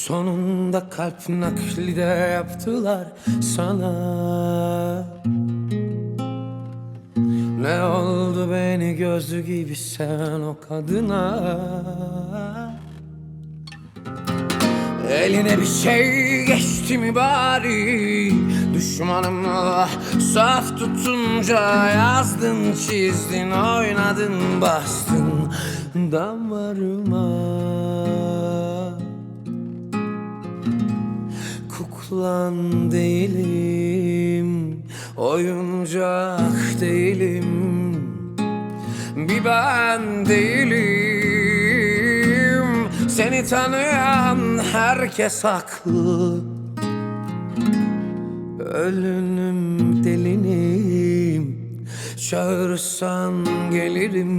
Sonunda kalp nakli de yaptılar sana. Ne oldu beni gözlü gibi sen o kadına? Eline bir şey geçti mi bari? Düşmanımla saf tutunca yazdın, çizdin, oynadın, bastın damarıma. Kuklan değilim, oyuncak değilim, bir ben değilim. Seni tanıyan herkes haklı. Ölünüm, delinim, çağırsan gelirim.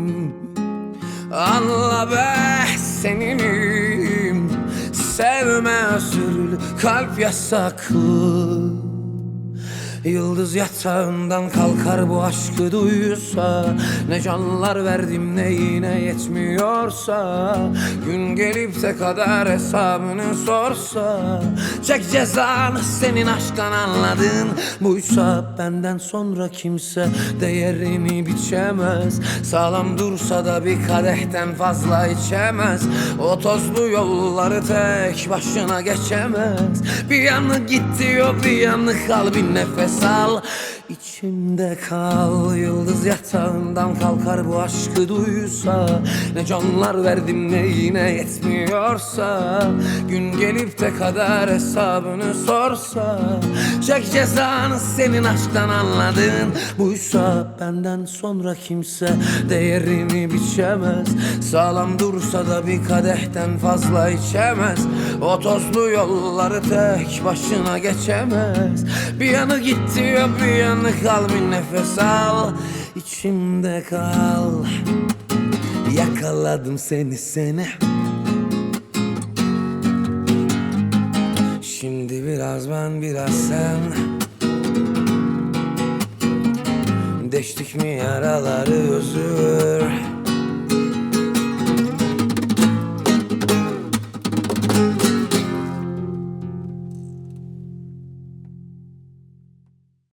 Anla be, seninim. Sevme özürlü, kalp yasaklı. Yıldız yatağından kalkar bu aşkı duysa. Ne canlar verdim ne yine yetmiyorsa. Gün gelip de kader hesabını sorsa. Çek cezanı, senin aşktan anladın. Buysa benden sonra kimse değerini biçemez. Sağlam dursa da bir kadehten fazla içemez. O tozlu yolları tek başına geçemez. Bir yanı git diyor, bir yanı kal, bir nefes al, içimde kal. Yıldız yatağından kalkar bu aşkı duysa. Ne canlar verdim ne yine yetmiyorsa. Gün gelip de kader hesabını sorsa. Çek cezanı, senin aşktan anladın. Buysa benden sonra kimse değerini biçemez. Sağlam dursa da bir kadehten fazla içemez. O tozlu yolları tek başına geçemez. Bir yanı git diyor, bir yanı kal, bir nefes al, içimde kal. Yakaladım seni. Şimdi biraz ben biraz sen. Deştik mi yaraları, özür